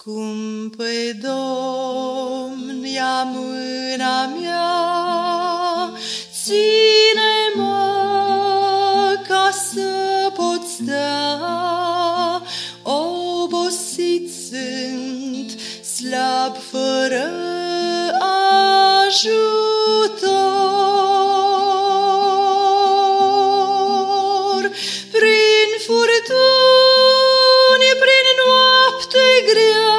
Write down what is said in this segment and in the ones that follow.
Scumpe Domn, ia mâna mea, ține-mă ca să pot sta. Obosit sunt, slab fără ajutor. Prin furtuni, prin noapte grea,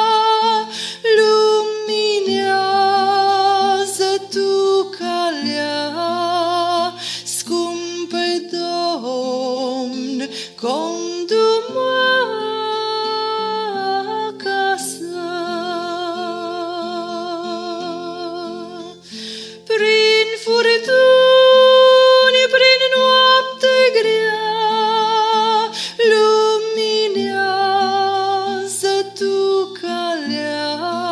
luminează Tu calea. Scumpe Domn, condu-mă acasă. Prin furtuni, prin noapte grea, luminează Tu calea.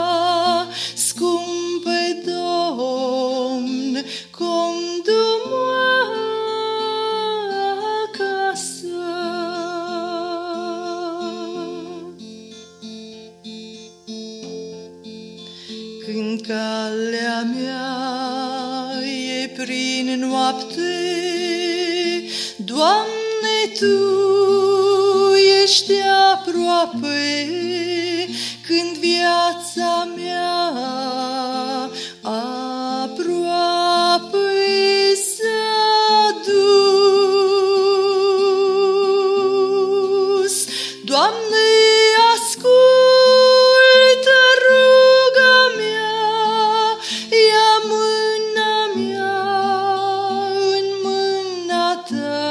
Scumpe Domn, condu-mă acasă. Când calea mea e prin noapte, Doamne, Tu ești aproape. Când viața mea aproape s-a dus, Doamne, ascultă ruga mea, ia mâna mea în mâna Ta.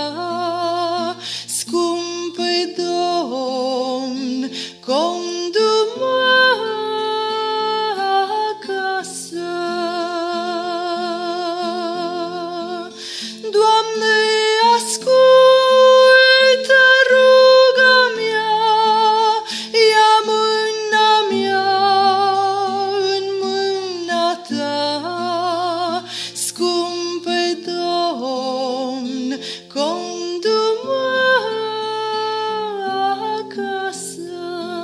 Scumpe Domn, condu-mă acasă. Doamne, ascultă ruga mea, ia mâna mea în mâna Ta. Scumpe Domn, condu-mă acasă.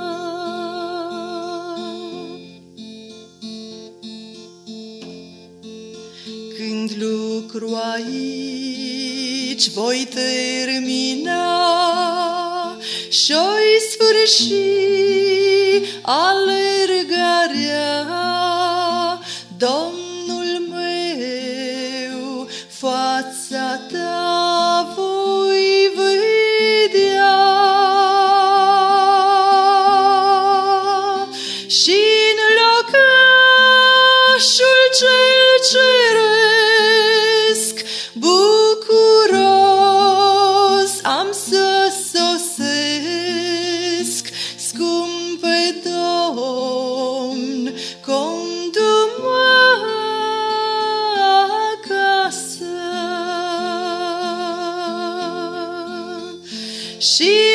Când lucru aici voi termina și-oi sfârși alergarea, Domnul meu, fața Ta voi vedea și-n locașul cel ceresc bucuros am să sosesc. Scumpe Domn, condu-mă acasă. Și